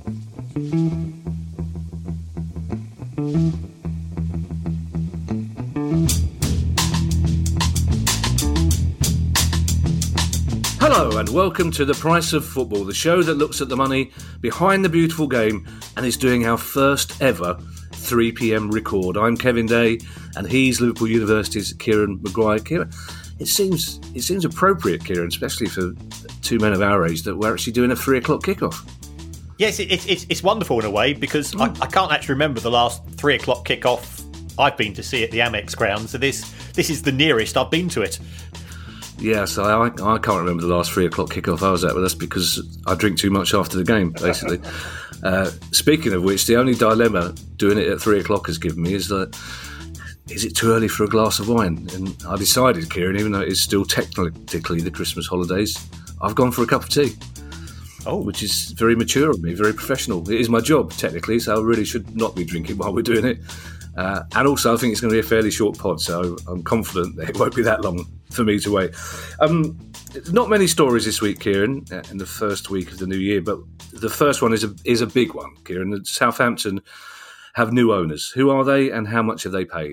Hello and welcome to The Price of Football, the show that looks at the money behind the beautiful game and is doing our first ever 3pm record. I'm Kevin Day and he's Liverpool University's Kieran Maguire. Kieran, it seems appropriate, Kieran, especially for two men of our age, that we're actually doing a 3 o'clock kickoff. Yes, it's wonderful in a way because I can't actually remember the last 3 o'clock kickoff I've been to see at the Amex ground, so this is the nearest I've been to it. Yeah, so I can't remember the last 3 o'clock kickoff I was at, but that's because I drink too much after the game, basically. Speaking of which, the only dilemma doing it at 3 o'clock has given me is that, is it too early for a glass of wine? And I decided, Kieran, even though it's still technically the Christmas holidays, I've gone for a cup of tea. Oh, which is very mature of me, very professional. It is my job, technically, so I really should not be drinking while we're doing it. And also, I think it's going to be a fairly short pod, so I'm confident that it won't be that long for me to wait. Not many stories this week, Kieran, in the first week of the new year, but the first one is a big one, Kieran. Southampton have new owners. Who are they and how much have they paid?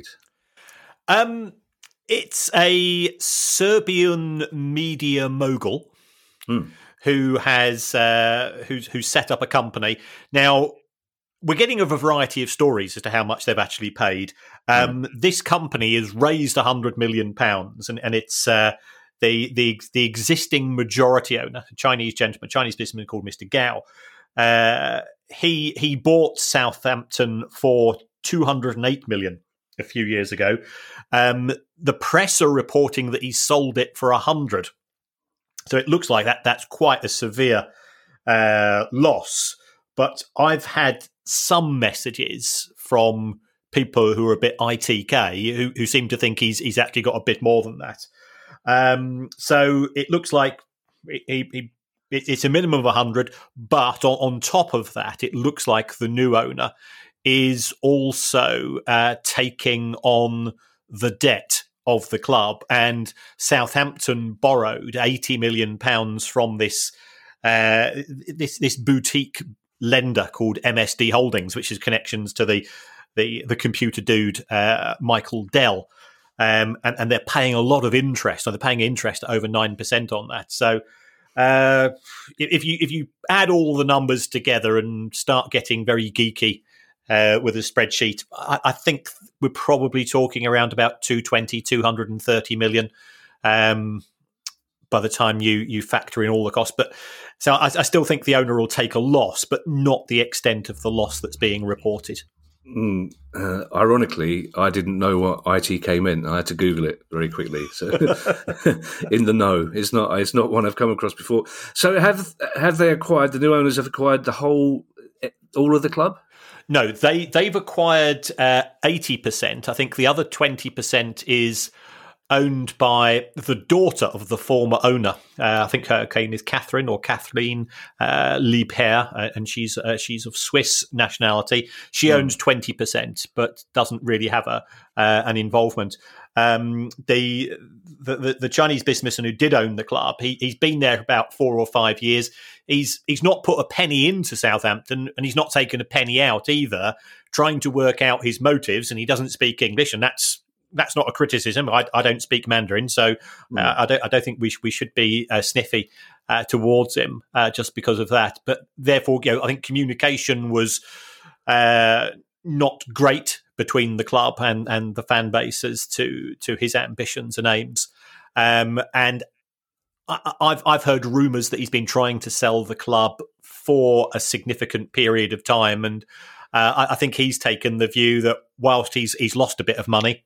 It's a Serbian media mogul who has who's set up a company. Now, we're getting a variety of stories as to how much they've actually paid. This company has raised £100 million, and it's the existing majority owner, a Chinese gentleman, Chinese businessman called Mr. Gao. He bought Southampton for £208 million a few years ago. The press are reporting that he sold it for 100. So it looks like that's quite a severe loss. But I've had some messages from people who are a bit ITK who seem to think he's actually got a bit more than that. So it looks like it's a minimum of 100, but on top of that, it looks like the new owner is also taking on the debt of the club, and Southampton borrowed £80 million from this boutique lender called MSD Holdings, which has connections to the computer dude Michael Dell, and they're paying a lot of interest. So they're paying interest at over 9% on that. So if you add all the numbers together and start getting very geeky with a spreadsheet, I think we're probably talking around about 230 million. By the time you factor in all the costs. But so I still think the owner will take a loss, but not the extent of the loss that's being reported. Ironically, I didn't know what ITK meant. I had to Google it very quickly. So in the know, it's not one I've come across before. So have they acquired, the new owners have acquired all of the club? No, they've acquired 80%. I think the other 20% is owned by the daughter of the former owner. I think her name is Catherine Liebherr, and she's of Swiss nationality. She owns 20%, but doesn't really have an involvement. The Chinese businessman who did own the club, he's been there about 4 or 5 years. He's not put a penny into Southampton, and he's not taken a penny out either, trying to work out his motives, and he doesn't speak English, and that's not a criticism. I don't speak Mandarin, so I don't think we should be sniffy towards him just because of that. But therefore, I think communication was not great between the club and the fan base as to his ambitions and aims. And I've heard rumours that he's been trying to sell the club for a significant period of time, and I think he's taken the view that whilst he's lost a bit of money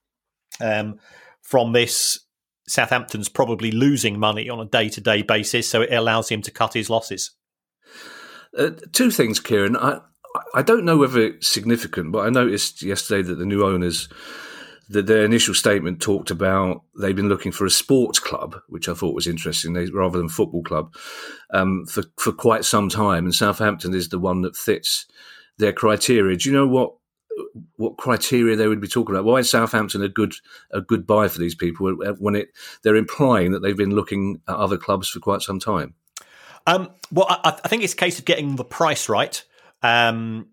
from this, Southampton's probably losing money on a day-to-day basis, so it allows him to cut his losses. Two things, Kieran. I don't know whether it's significant, but I noticed yesterday that the new owners, that their initial statement talked about they've been looking for a sports club, which I thought was interesting, rather than football club, for quite some time, and Southampton is the one that fits their criteria. Do you know what criteria they would be talking about? Why is Southampton a good buy for these people when they're implying that they've been looking at other clubs for quite some time? Well, I think it's a case of getting the price right, and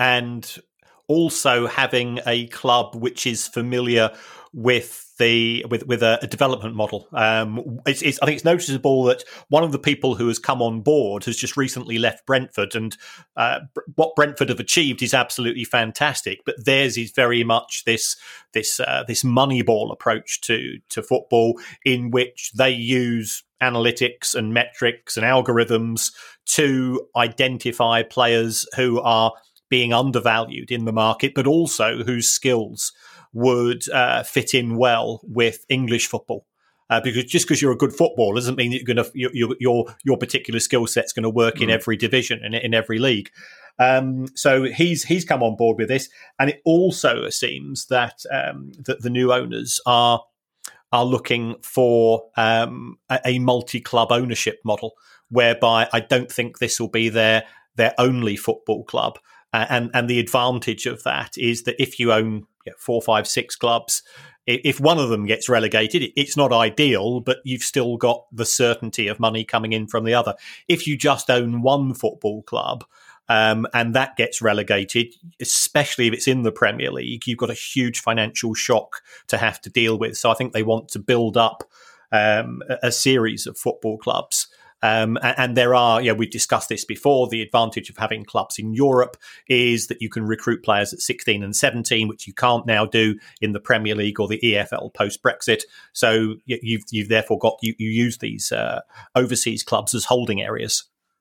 also having a club which is familiar with a development model. I think it's noticeable that one of the people who has come on board has just recently left Brentford, and what Brentford have achieved is absolutely fantastic. But theirs is very much this Moneyball approach to football, in which they use analytics and metrics and algorithms to identify players who are being undervalued in the market, but also whose skills would fit in well with English football. Because you're a good footballer doesn't mean that you're going to your particular skill set's going to work in every division and in every league. So he's come on board with this, and it also seems that that the new owners are looking for a multi-club ownership model, whereby I don't think this will be their only football club. And the advantage of that is that if you own 4, 5, 6 clubs, if one of them gets relegated, it's not ideal, but you've still got the certainty of money coming in from the other. If you just own one football club, and that gets relegated, especially if it's in the Premier League, you've got a huge financial shock to have to deal with. So I think they want to build up a series of football clubs. And there are, we've discussed this before, the advantage of having clubs in Europe is that you can recruit players at 16 and 17, which you can't now do in the Premier League or the EFL post-Brexit. So you've therefore you use these overseas clubs as holding areas.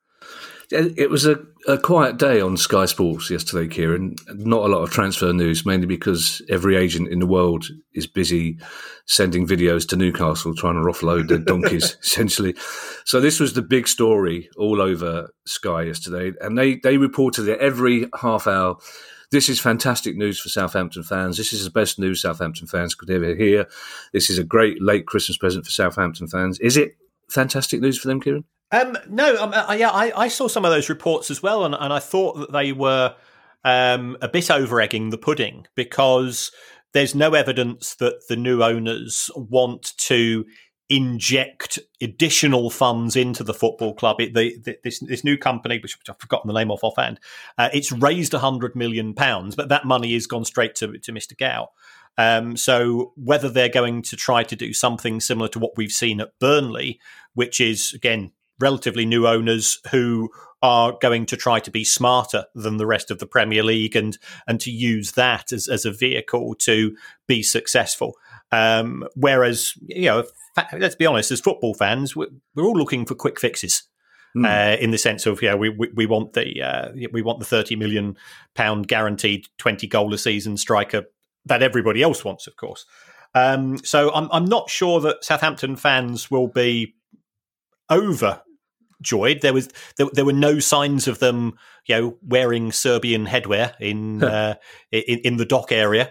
It was a quiet day on Sky Sports yesterday, Kieran. Not a lot of transfer news, mainly because every agent in the world is busy sending videos to Newcastle trying to offload their donkeys, essentially. So this was the big story all over Sky yesterday. And they reported it every half hour. This is fantastic news for Southampton fans. This is the best news Southampton fans could ever hear. This is a great late Christmas present for Southampton fans. Is it fantastic news for them, Kieran? No, I saw some of those reports as well, and I thought that they were a bit over-egging the pudding, because there's no evidence that the new owners want to inject additional funds into the football club. This new company, which I've forgotten the name of offhand, it's raised £100 million, but that money has gone straight to Mr. Gow. So whether they're going to try to do something similar to what we've seen at Burnley, which is, again, relatively new owners who are going to try to be smarter than the rest of the Premier League and to use that as a vehicle to be successful. Whereas, let's be honest, as football fans, we're all looking for quick fixes. In the sense of, we want the £30 million guaranteed 20 goal a season striker that everybody else wants, of course. So I'm not sure that Southampton fans will be overjoyed. There were no signs of them, wearing Serbian headwear in the dock area,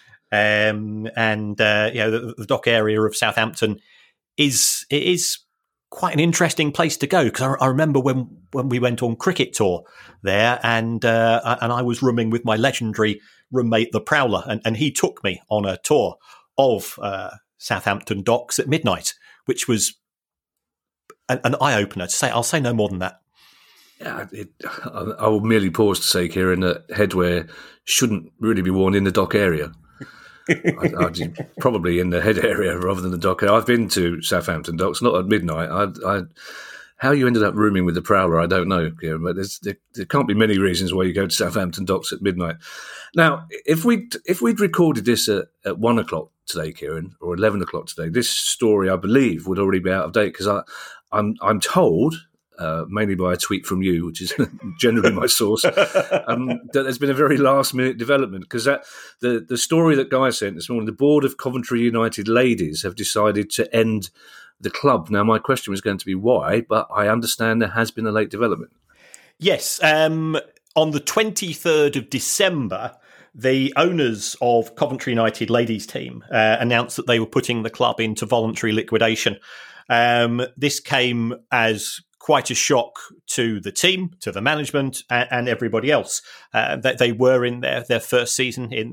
the dock area of Southampton is quite an interesting place to go, because I remember when we went on cricket tour there, and I was rooming with my legendary roommate, the Prowler, and he took me on a tour of Southampton docks at midnight, which was an eye-opener. I'll say no more than that. Yeah, I will merely pause to say, Kieran, that headwear shouldn't really be worn in the dock area. Probably in the head area rather than the dock area. I've been to Southampton docks, not at midnight. How you ended up rooming with the Prowler, I don't know, Kieran, but there can't be many reasons why you go to Southampton docks at midnight. Now, if we'd recorded this at 1 o'clock today, Kieran, or 11 o'clock today, this story, I believe, would already be out of date, because I'm told, mainly by a tweet from you, which is generally my source, that there's been a very last-minute development, because the story that Guy sent this morning, the board of Coventry United Ladies have decided to end the club. Now, my question was going to be why, but I understand there has been a late development. Yes. On the 23rd of December, the owners of Coventry United Ladies team announced that they were putting the club into voluntary liquidation. This came as quite a shock to the team, to the management, and everybody else. That they were in their first season in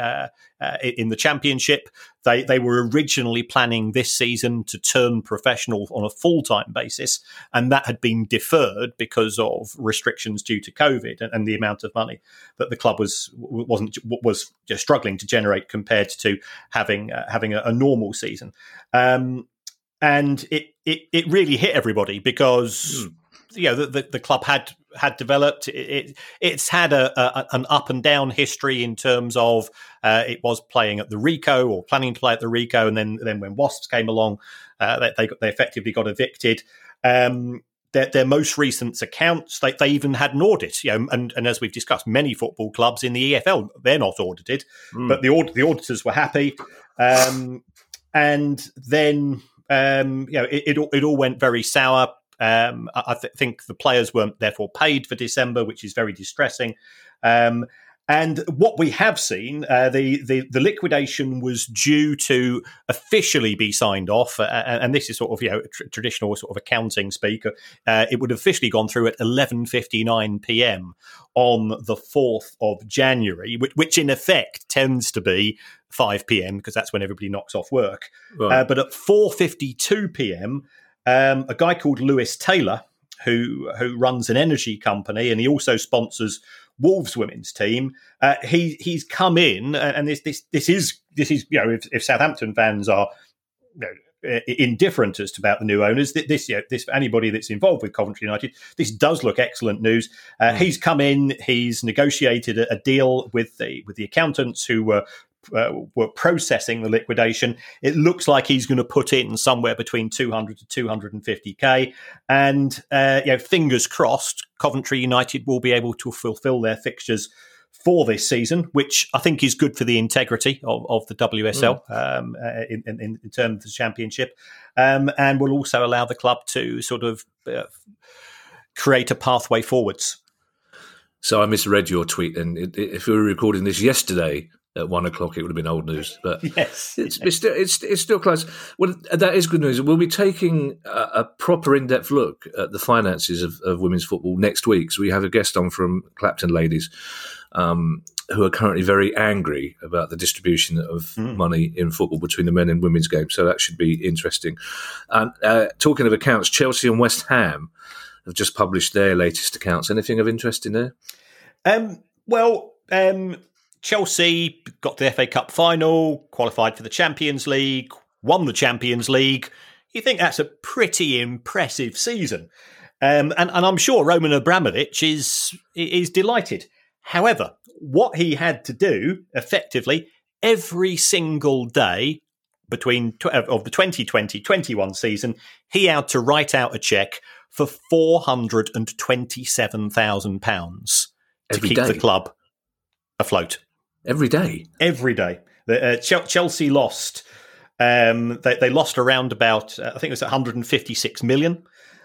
the Championship. They were originally planning this season to turn professional on a full-time basis, and that had been deferred because of restrictions due to COVID and the amount of money that the club was just struggling to generate compared to having a normal season. And it really hit everybody because the club had developed. It's had an up and down history in terms of it was playing at the Rico or planning to play at the Rico, and then when Wasps came along, they effectively got evicted. Their most recent accounts, they even had an audit. And as we've discussed, many football clubs in the EFL, they're not audited, but the auditors were happy. And then it all went very sour. I think the players weren't therefore paid for December, which is very distressing. And what we have seen, the liquidation was due to officially be signed off, and this is sort of traditional sort of accounting speak. It would have officially gone through at 11:59 p.m. on the 4th of January, which in effect tends to be 5 p.m. because that's when everybody knocks off work. Right. But at 4:52 p.m., a guy called Lewis Taylor, who runs an energy company, and he also sponsors Wolves women's team. He's come in, and this is if Southampton fans are indifferent as to about the new owners, this anybody that's involved with Coventry United, this does look excellent news. He's come in, he's negotiated a deal with the accountants who were processing the liquidation. It looks like he's going to put in somewhere between 200 to 250k, and fingers crossed, Coventry United will be able to fulfil their fixtures for this season, which I think is good for the integrity of the WSL in terms of the Championship, and will also allow the club to sort of create a pathway forwards. So I misread your tweet, and if we were recording this yesterday at 1 o'clock, it would have been old news. But yes, it's still close. Well, that is good news. We'll be taking a proper in-depth look at the finances of women's football next week. So we have a guest on from Clapton Ladies, who are currently very angry about the distribution of money in football between the men and women's games. So that should be interesting. And talking of accounts, Chelsea and West Ham have just published their latest accounts. Anything of interest in there? Chelsea got to the FA Cup final, qualified for the Champions League, won the Champions League. You think that's a pretty impressive season. And I'm sure Roman Abramovich is delighted. However, what he had to do, effectively, every single day of the 2020-21 season, he had to write out a cheque for £427,000 to keep the club afloat. Every day? Every day. Chelsea lost. They lost around about, I think it was 156 million.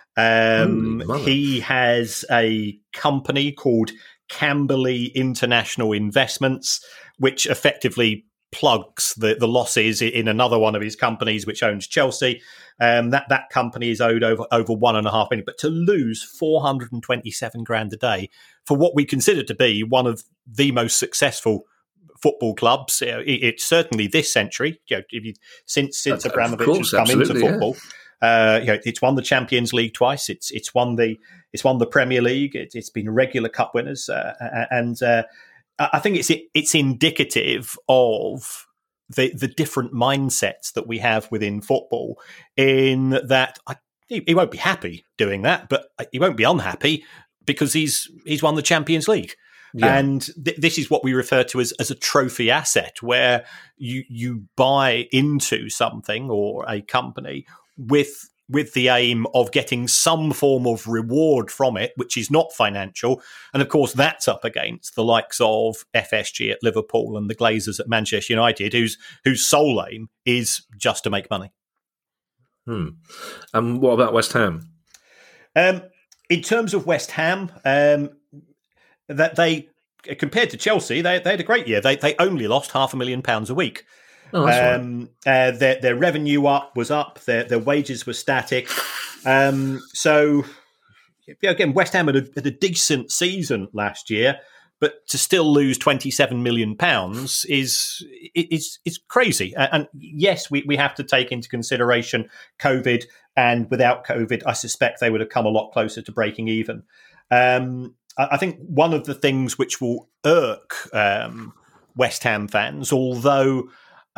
He has a company called Camberley International Investments, which effectively plugs the losses in another one of his companies, which owns Chelsea. That company is owed over 1.5 million. But to lose 427 grand a day for what we consider to be one of the most successful football clubs, it's certainly this century. Since Abramovich has come into football, it's won the Champions League twice. It's won the Premier League. It's been regular cup winners, and I think it's indicative of the different mindsets that we have within football. In that, he won't be happy doing that, but he won't be unhappy because he's won the Champions League. Yeah. And this is what we refer to as a trophy asset, where you buy into something or a company with the aim of getting some form of reward from it, which is not financial. And of course, that's up against the likes of FSG at Liverpool and the Glazers at Manchester United, whose sole aim is just to make money. And what about West Ham? In terms of West Ham, that they, compared to Chelsea, they had a great year. They only lost £500,000 a week. Oh, that's right. Their revenue was up. Their wages were static. So again, West Ham had a decent season last year, but to still lose £27 million is crazy. And yes, we have to take into consideration COVID. And without COVID, I suspect they would have come a lot closer to breaking even. I think one of the things which will irk West Ham fans, although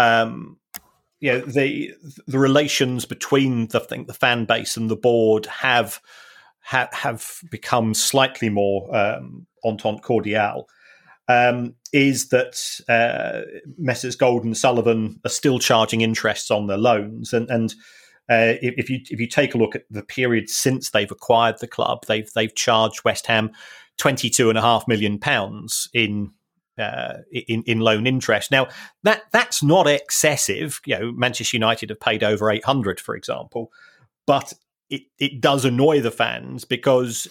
the relations between the fan base and the board have become slightly more entente cordiale, is that Messrs Gold and Sullivan are still charging interests on their loans, and if you take a look at the period since they've acquired the club, they've charged West Ham £22.5 million in loan interest. Now that's not excessive. Manchester United have paid over 800, for example, but it does annoy the fans because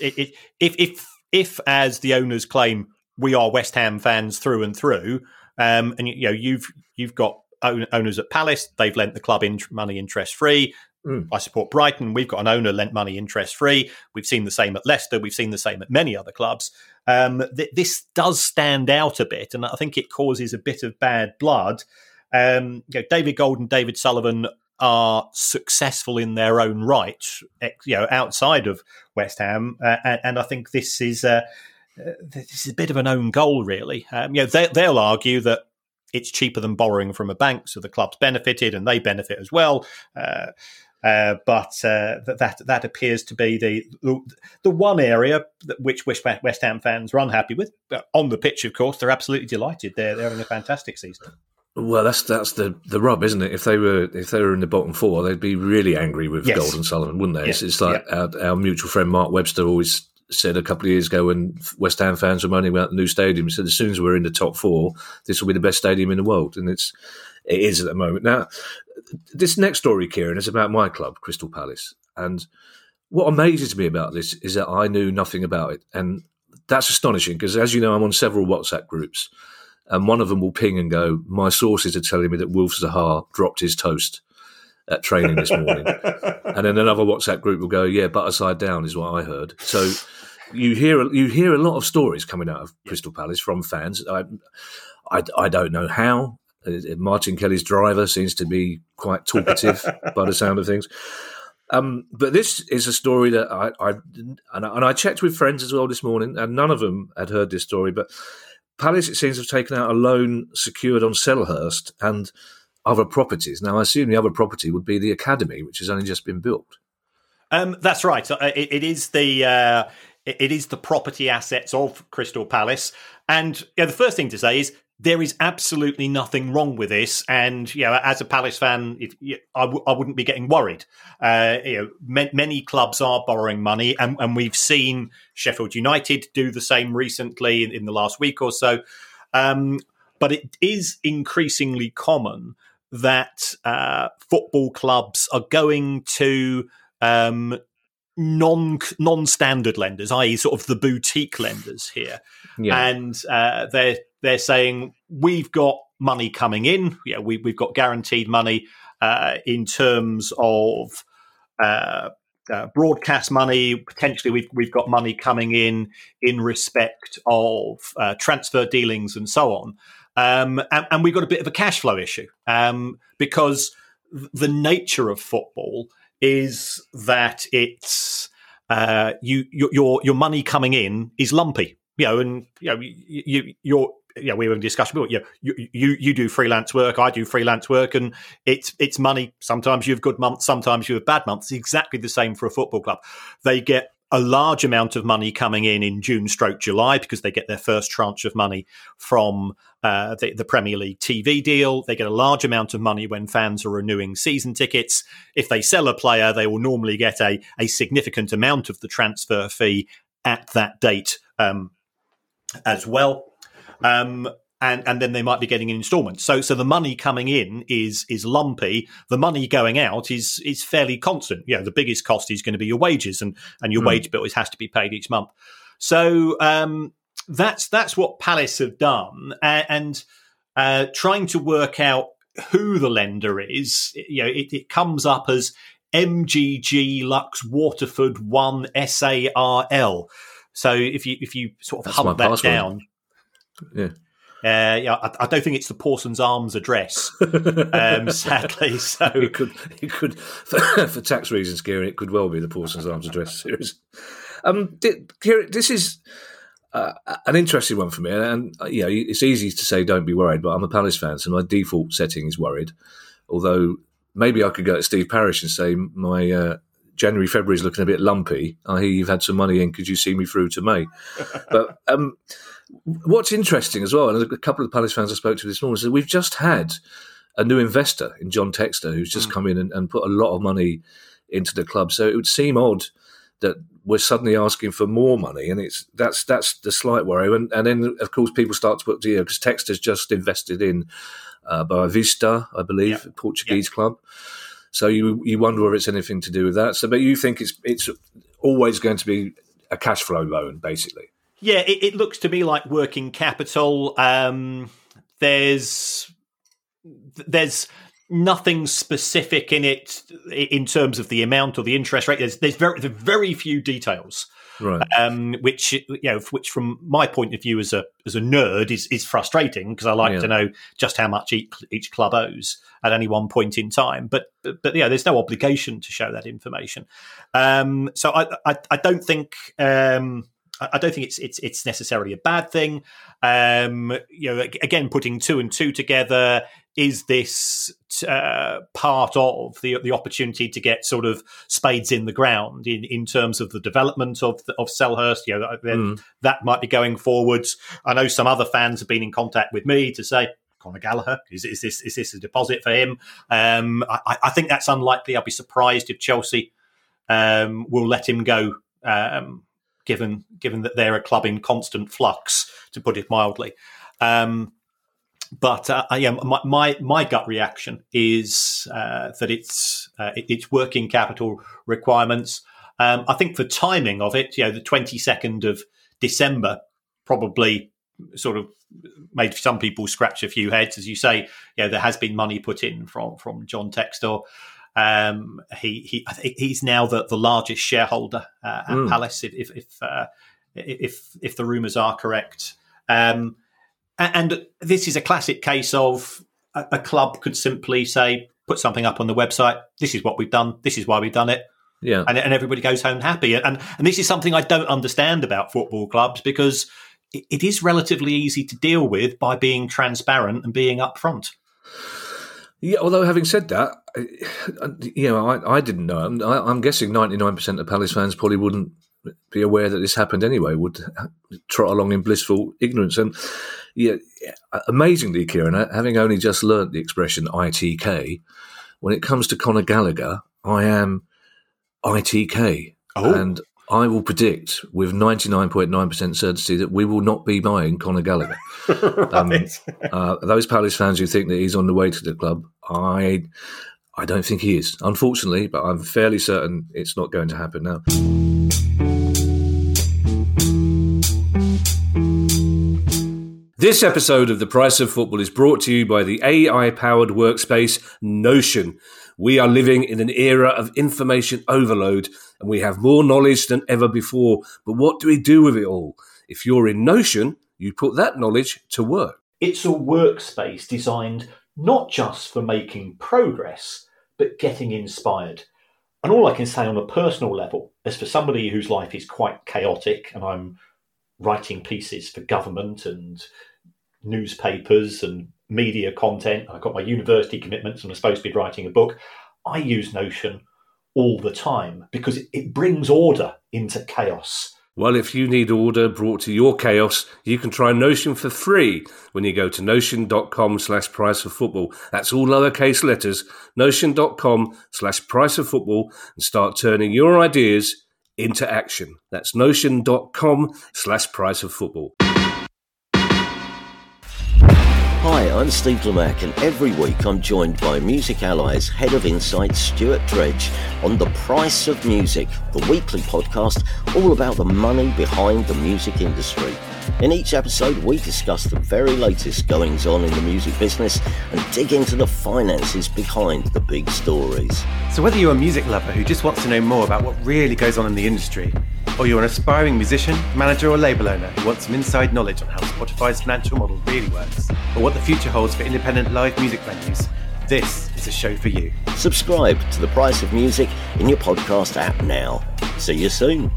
if as the owners claim, we are West Ham fans through and through, and you've got owners at Palace, they've lent the club money interest free. I support Brighton. We've got an owner lent money interest free. We've seen the same at Leicester. We've seen the same at many other clubs. This does stand out a bit, and I think it causes a bit of bad blood. David Gold and David Sullivan are successful in their own right, outside of West Ham, and I think this is a bit of an own goal, really. They'll argue that it's cheaper than borrowing from a bank, so the club's benefited and they benefit as well. But that appears to be the one area which West Ham fans are unhappy with. On the pitch, of course, they're absolutely delighted. They're having a fantastic season. Well, that's the rub, isn't it? If they were in the bottom four, they'd be really angry with Gold and Sullivan, wouldn't they? Yes. It's like our mutual friend Mark Webster always said a couple of years ago when West Ham fans were moaning about the new stadium. He said, as soon as we're in the top four, this will be the best stadium in the world. And it is at the moment. Now, this next story, Kieran, is about my club, Crystal Palace. And what amazes me about this is that I knew nothing about it. And that's astonishing because, as you know, I'm on several WhatsApp groups. And one of them will ping and go, my sources are telling me that Wilf Zaha dropped his toast at training this morning. And then another WhatsApp group will go, yeah, butter side down is what I heard. So you hear a lot of stories coming out of Crystal Palace from fans. I don't know how. Martin Kelly's driver seems to be quite talkative by the sound of things. But this is a story that I checked with friends as well this morning, and none of them had heard this story. But Palace, it seems, have taken out a loan secured on Selhurst and other properties. Now, I assume the other property would be the academy, which has only just been built. That's right. It is the property assets of Crystal Palace. And the first thing to say is there is absolutely nothing wrong with this. And as a Palace fan, I wouldn't be getting worried. Many clubs are borrowing money, and we've seen Sheffield United do the same recently in the last week or so. But it is increasingly common that football clubs are going to non-standard lenders, i.e. sort of the boutique lenders here. Yeah. And they're saying, we've got money coming in. We've got guaranteed money in terms of broadcast money. Potentially, we've got money coming in respect of transfer dealings and so on. And we've got a bit of a cash flow issue because the nature of football is that it's your money coming in is lumpy, and we were in discussion. You do freelance work, I do freelance work, and it's money. Sometimes you have good months, sometimes you have bad months. It's exactly the same for a football club. They get a large amount of money coming in June/July because they get their first tranche of money from the Premier League TV deal. They get a large amount of money when fans are renewing season tickets. If they sell a player, they will normally get a significant amount of the transfer fee at that date as well. And then they might be getting an instalment. So the money coming in is lumpy. The money going out is fairly constant. The biggest cost is going to be your wages, and your wage bill has to be paid each month. So that's what Palace have done, and trying to work out who the lender is. It comes up as MGG Lux Waterford 1 SARL. So if you sort of hunt that down, I don't think it's the Parsons Arms address, sadly. So it could, for tax reasons, Kieran, it could well be the Parsons Arms address series. Kieran, this is an interesting one for me, and it's easy to say don't be worried, but I'm a Palace fan, so my default setting is worried. Although maybe I could go to Steve Parish and say my January, February is looking a bit lumpy. I hear you've had some money in. Could you see me through to May? But what's interesting as well, and a couple of Palace fans I spoke to this morning, is that we've just had a new investor in John Textor who's just come in and put a lot of money into the club. So it would seem odd that we're suddenly asking for more money, and that's the slight worry. And then, of course, people start to put, because Textor's just invested in Boa Vista, I believe, a Portuguese club. So you wonder whether it's anything to do with that. So, but you think it's always going to be a cash flow loan, basically. Yeah, it looks to me like working capital. There's nothing specific in it in terms of the amount or the interest rate. There's very few details, right? Which from my point of view as a nerd is frustrating, because I like to know just how much each club owes at any one point in time. But there's no obligation to show that information. So I don't think. I don't think it's necessarily a bad thing. Again, putting 2 and 2 together, is this part of the opportunity to get sort of spades in the ground in terms of the development of Selhurst? That might be going forwards. I know some other fans have been in contact with me to say, Conor Gallagher, is this a deposit for him? I think that's unlikely. I'd be surprised if Chelsea will let him go. Given that they're a club in constant flux, to put it mildly. But my gut reaction is that it's working capital requirements. I think for timing of it, the 22nd of December probably sort of made some people scratch a few heads. As you say, there has been money put in from John Textor. He's now the largest shareholder at Palace, if the rumours are correct. And this is a classic case of a club could simply say, put something up on the website. This is what we've done. This is why we've done it. Yeah, and everybody goes home happy. And this is something I don't understand about football clubs, because it is relatively easy to deal with by being transparent and being upfront. Yeah, although having said that, I didn't know. I'm guessing 99% of Palace fans probably wouldn't be aware that this happened anyway, would trot along in blissful ignorance. And amazingly, Kieran, having only just learnt the expression ITK, when it comes to Conor Gallagher, I am ITK. Oh. And I will predict with 99.9% certainty that we will not be buying Conor Gallagher. Those Palace fans who think that he's on the way to the club, I don't think he is, unfortunately, but I'm fairly certain it's not going to happen now. This episode of The Price of Football is brought to you by the AI-powered workspace Notion. We are living in an era of information overload, and we have more knowledge than ever before. But what do we do with it all? If you're in Notion, you put that knowledge to work. It's a workspace designed not just for making progress, but getting inspired. And all I can say on a personal level is, for somebody whose life is quite chaotic, and I'm writing pieces for government and newspapers and media content, I've got my university commitments and I'm supposed to be writing a book, I use Notion all the time because it brings order into chaos. Well, if you need order brought to your chaos, you can try Notion for free when you go to notion.com/priceoffootball. That's all lowercase letters, notion.com/priceoffootball, and start turning your ideas into action. That's notion.com/priceoffootball. Hi, I'm Steve Lamacq, and every week I'm joined by Music Ally's Head of Insight, Stuart Dredge, on The Price of Music, the weekly podcast all about the money behind the music industry. In each episode, we discuss the very latest goings on in the music business and dig into the finances behind the big stories. So whether you're a music lover who just wants to know more about what really goes on in the industry, or you're an aspiring musician, manager or label owner who wants some inside knowledge on how Spotify's financial model really works, or what the future holds for independent live music venues, this is a show for you. Subscribe to The Price of Music in your podcast app now. See you soon.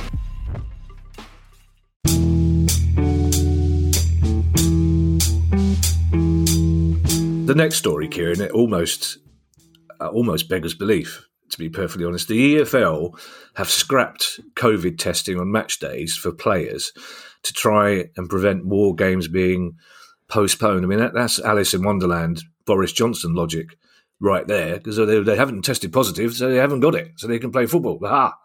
The next story, Kieran, it almost beggars belief, to be perfectly honest. The EFL have scrapped COVID testing on match days for players to try and prevent more games being postponed. I mean, that's Alice in Wonderland, Boris Johnson logic right there, because they haven't tested positive, so they haven't got it, so they can play football. Aha!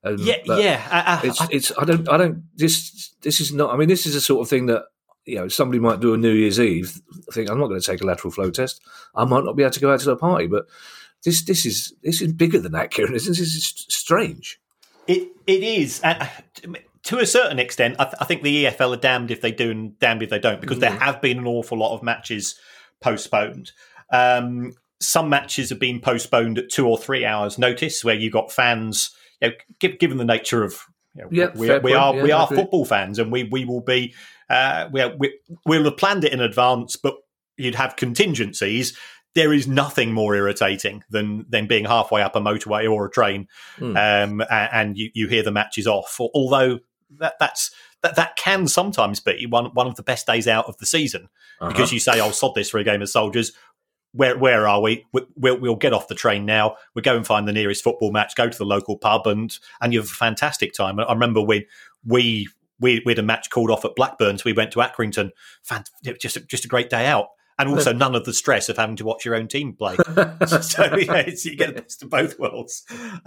This is not. I mean, this is a sort of thing that, you know, somebody might do on New Year's Eve. Think, I'm not going to take a lateral flow test. I might not be able to go out to a party, but this is bigger than that, Kieran. This is strange. It is. To a certain extent, I think the EFL are damned if they do and damned if they don't, because there have been an awful lot of matches postponed. Some matches have been postponed at 2 or 3 hours' notice, where you got fans. You know, given the nature of, we are football fans, and we will be. We'll have planned it in advance, but you'd have contingencies. There is nothing more irritating than being halfway up a motorway or a train, and you hear the match is off. Although that can sometimes be one of the best days out of the season, because you say, "Oh, sod this for a game of soldiers." Where are we? We'll get off the train now. We'll go and find the nearest football match. Go to the local pub, and you have a fantastic time. I remember when we had a match called off at Blackburn, so we went to Accrington. Just a great day out, and also none of the stress of having to watch your own team play. So you get the best of both worlds.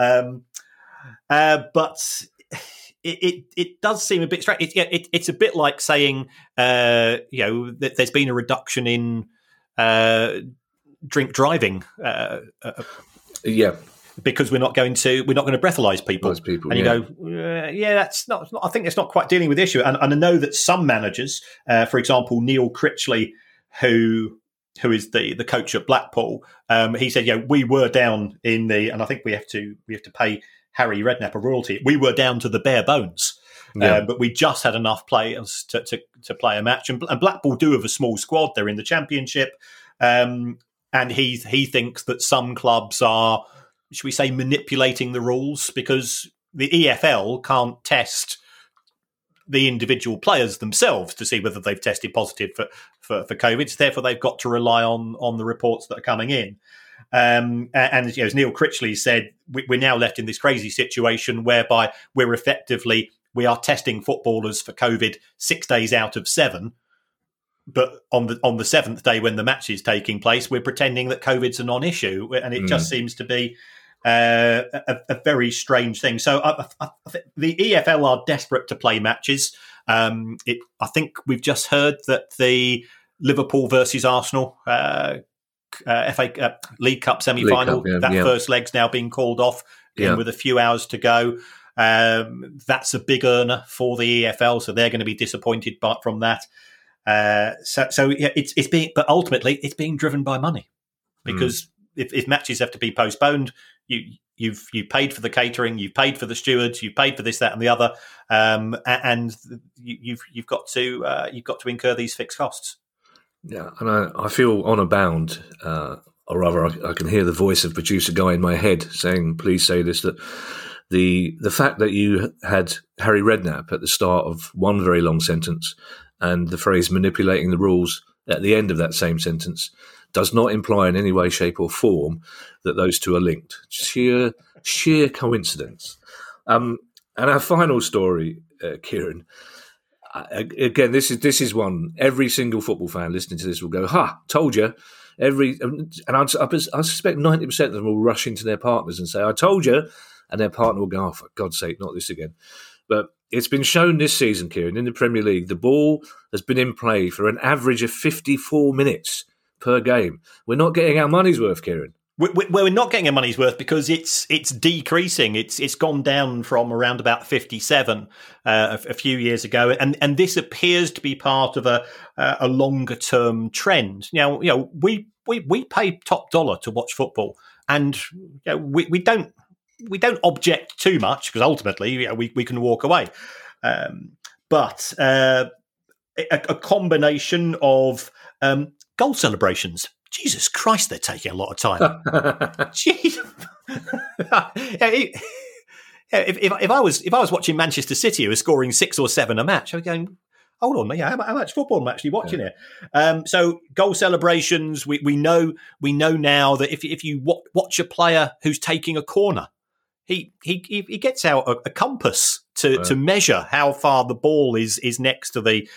But it does seem a bit strange. It's a bit like saying, that there's been a reduction in drink driving. Because we're not going to breathalyze people. And you go, that's not. I think it's not quite dealing with the issue. And I know that some managers, for example, Neil Critchley, who is the coach at Blackpool, he said, we were down in and I think we have to pay Harry Redknapp a royalty. We were down to the bare bones. But we just had enough players to play a match. And Blackpool do have a small squad. They're in the Championship. And he thinks that some clubs are, should we say, manipulating the rules, because the EFL can't test the individual players themselves to see whether they've tested positive for COVID. So therefore, they've got to rely on the reports that are coming in. And as Neil Critchley said, we're now left in this crazy situation whereby we are testing footballers for COVID 6 days out of 7. But on the seventh day when the match is taking place, we're pretending that COVID's a non-issue, and it just seems to be a very strange thing. So I think the EFL are desperate to play matches. I think we've just heard that the Liverpool versus Arsenal FA League Cup semi-final, first leg's now being called off with a few hours to go. That's a big earner for the EFL, so they're going to be disappointed from that. It's being, but ultimately it's being driven by money, because if matches have to be postponed, you've paid for the catering, you've paid for the stewards, you've paid for this, that, and the other, and you've got to incur these fixed costs. Yeah, and I feel honour bound, or rather, I can hear the voice of producer Guy in my head saying, "Please say this." That the fact that you had Harry Redknapp at the start of one very long sentence, and the phrase manipulating the rules at the end of that same sentence, does not imply in any way, shape or form that those two are linked. Sheer coincidence. And our final story, Kieran, again, this is one every single football fan listening to this will go, told you. And I suspect 90% of them will rush into their partners and say, I told you. And their partner will go, oh, for God's sake, not this again. But it's been shown this season, Kieran, in the Premier League, the ball has been in play for an average of 54 minutes per game. We're not getting our money's worth, Kieran. We're not getting a money's worth because it's decreasing. It's gone down from around about 57 a few years ago, and this appears to be part of a longer term trend. Now, we pay top dollar to watch football, and we don't object too much because ultimately we can walk away. But a combination of goal celebrations. Jesus Christ, they're taking a lot of time. Jeez. If I was watching Manchester City who was scoring 6 or 7 a match, I'd be going, hold on, how much football am I actually watching here? So goal celebrations, we know now that if you watch a player who's taking a corner, he gets out a compass to measure how far the ball is next to the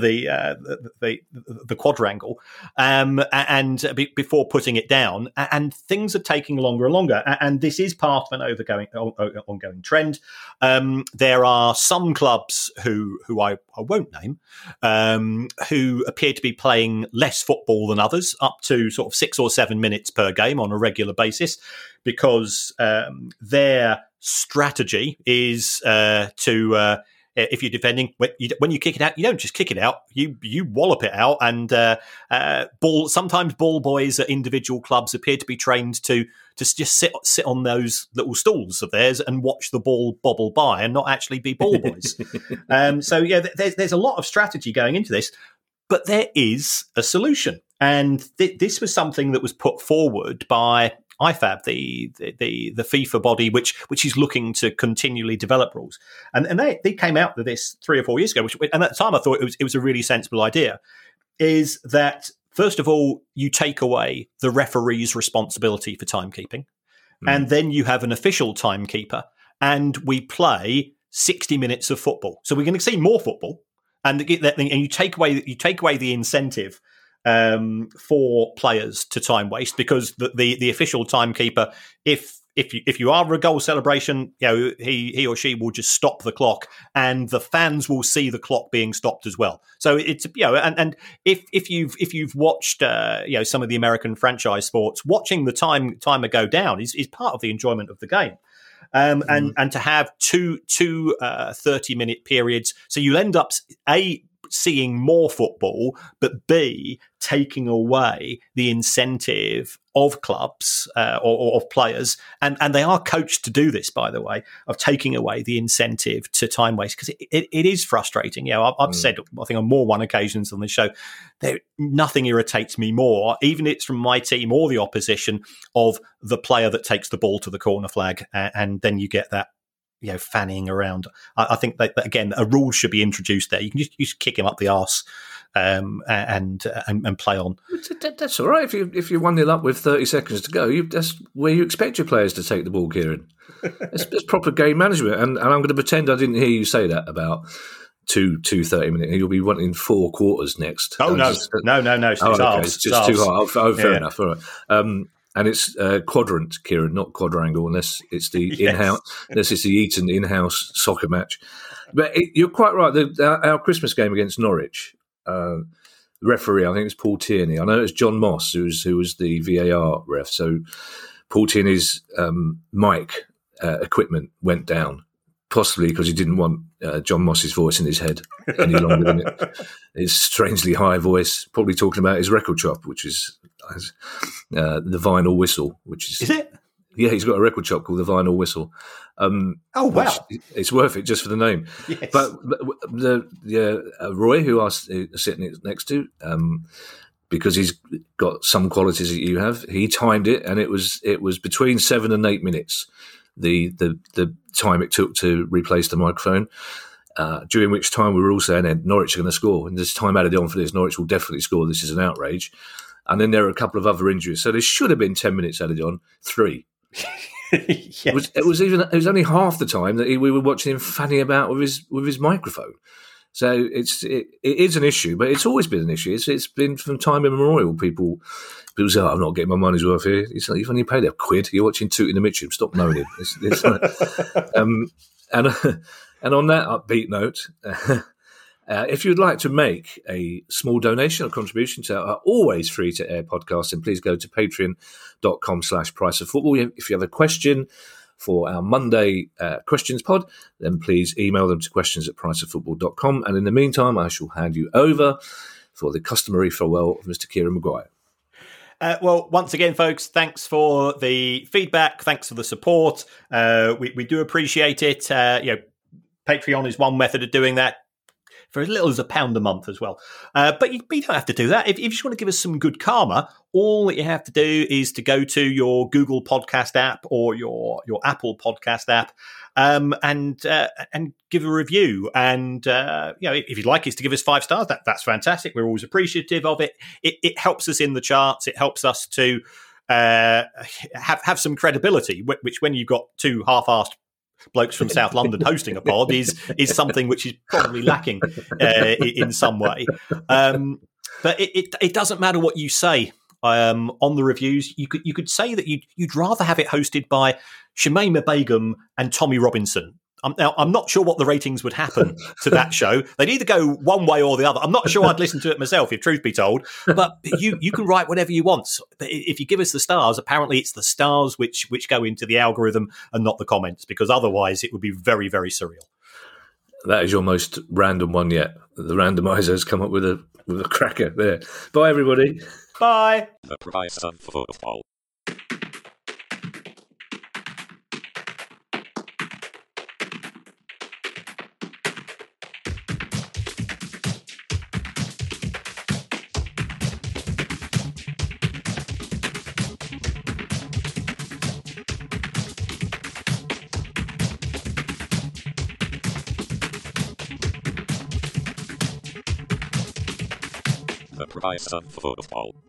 quadrangle, and before putting it down. And things are taking longer and longer. And this is part of an ongoing trend. There are some clubs who I won't name, who appear to be playing less football than others, up to sort of 6 or 7 minutes per game on a regular basis, because their strategy is to if you're defending, when you kick it out, you don't just kick it out, you wallop it out. And sometimes ball boys at individual clubs appear to be trained to just sit on those little stools of theirs and watch the ball bobble by and not actually be ball boys. So there's a lot of strategy going into this, but there is a solution, and this was something that was put forward by IFAB, the FIFA body, which is looking to continually develop rules, and they came out with this 3 or 4 years ago. And at the time, I thought it was a really sensible idea. Is that first of all, you take away the referee's responsibility for timekeeping, and then you have an official timekeeper, and we play 60 minutes of football. So we're going to see more football, and you take away the incentive for players to time waste, because the official timekeeper, if you are a goal celebration, he or she will just stop the clock, and the fans will see the clock being stopped as well. So it's and if you've watched some of the American franchise sports, watching the timer go down is part of the enjoyment of the game. And to have two 30-minute periods, so you'll end up seeing more football, but B, taking away the incentive of clubs or of players, and they are coached to do this, by the way, of taking away the incentive to time waste, because it is frustrating. I've said, I think on more one occasions on the show, nothing irritates me more, even if it's from my team or the opposition, of the player that takes the ball to the corner flag, and then you get that fanning around. I think that again, a rule should be introduced there. You can just kick him up the arse and play on. That's all right if you're 1-0 up with 30 seconds to go. That's where you expect your players to take the ball, Kieran. It's proper game management, and I'm going to pretend I didn't hear you say that about two 30-minute. You'll be wanting 4 quarters next. Oh no. It's it's just too hard. Fair enough. All right. And it's quadrant, Kieran, not quadrangle, unless it's the unless it's the Eton in-house soccer match. But you're quite right. Our Christmas game against Norwich, the referee, I think it's Paul Tierney. I know it's John Moss who was the VAR ref. So Paul Tierney's mic equipment went down, possibly because he didn't want John Moss's voice in his head any longer than it. His strangely high voice, probably talking about his record shop, which is the Vinyl Whistle. Is it? Yeah, he's got a record shop called the Vinyl Whistle. Oh, wow. It's worth it just for the name. Yes. But Roy, who I was sitting next to, because he's got some qualities that you have, he timed it, and it was between 7 and 8 minutes, the time it took to replace the microphone, during which time we were all saying Norwich are going to score, and there's time added on for this. Norwich will definitely score. This is an outrage. And then there are a couple of other injuries. So there should have been 10 minutes added on, 3. Yes. It was only half the time that we were watching him fanning about with his microphone. So it is an issue, but it's always been an issue. It's been from time immemorial. People say, I'm not getting my money's worth here. It's like, you've only paid £1. You're watching Tooting the Mitcham. Stop moaning. And on that upbeat note, If you'd like to make a small donation or contribution to our always free to air podcast, then please go to patreon.com/priceoffootball. If you have a question for our Monday questions pod, then please email them to questions@priceoffootball.com. And in the meantime, I shall hand you over for the customary farewell of Mr. Kieran Maguire. Well, once again, folks, thanks for the feedback. Thanks for the support. We do appreciate it. Patreon is one method of doing that, for as little as £1 a month as well. But you don't have to do that. If you just want to give us some good karma, all that you have to do is to go to your Google Podcast app or your Apple Podcast app and give a review. And if you'd like us to give us 5 stars, that's fantastic. We're always appreciative of it. It helps us in the charts. It helps us to have some credibility, which when you've got 2 half-assed blokes from South London hosting a pod is something which is probably lacking in some way. But it doesn't matter what you say on the reviews. You could say that you'd rather have it hosted by Shamima Begum and Tommy Robinson. Now, I'm not sure what the ratings would happen to that show. They'd either go one way or the other. I'm not sure I'd listen to it myself, if truth be told. But you can write whatever you want. If you give us the stars, apparently it's the stars which go into the algorithm and not the comments, because otherwise it would be very, very surreal. That is your most random one yet. The randomizer has come up with a cracker there. Bye, everybody. Bye. The price of football. The price of football.